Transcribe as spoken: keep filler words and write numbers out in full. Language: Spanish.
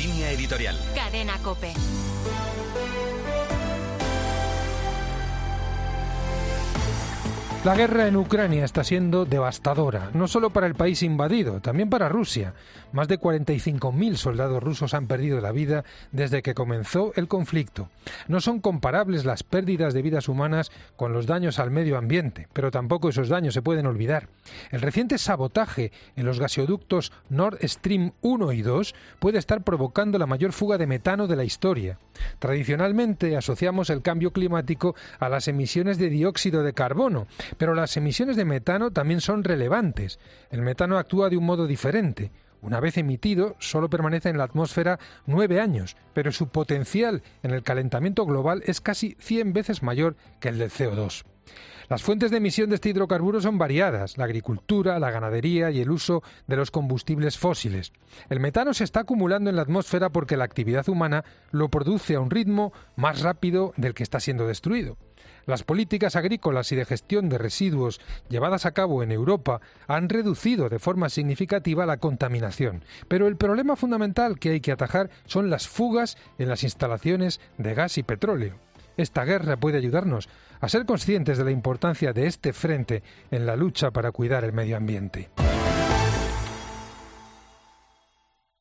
Línea editorial. Cadena COPE. La guerra en Ucrania está siendo devastadora, no solo para el país invadido, también para Rusia. Más de cuarenta y cinco mil soldados rusos han perdido la vida desde que comenzó el conflicto. No son comparables las pérdidas de vidas humanas con los daños al medio ambiente, pero tampoco esos daños se pueden olvidar. El reciente sabotaje en los gasoductos Nord Stream uno y dos puede estar provocando la mayor fuga de metano de la historia. Tradicionalmente asociamos el cambio climático a las emisiones de dióxido de carbono, pero las emisiones de metano también son relevantes. El metano actúa de un modo diferente. Una vez emitido, solo permanece en la atmósfera nueve años, pero su potencial en el calentamiento global es casi cien veces mayor que el del C O dos. Las fuentes de emisión de este hidrocarburo son variadas: la agricultura, la ganadería y el uso de los combustibles fósiles. El metano se está acumulando en la atmósfera porque la actividad humana lo produce a un ritmo más rápido del que está siendo destruido. Las políticas agrícolas y de gestión de residuos llevadas a cabo en Europa han reducido de forma significativa la contaminación, pero el problema fundamental que hay que atajar son las fugas en las instalaciones de gas y petróleo. Esta guerra puede ayudarnos a ser conscientes de la importancia de este frente en la lucha para cuidar el medio ambiente.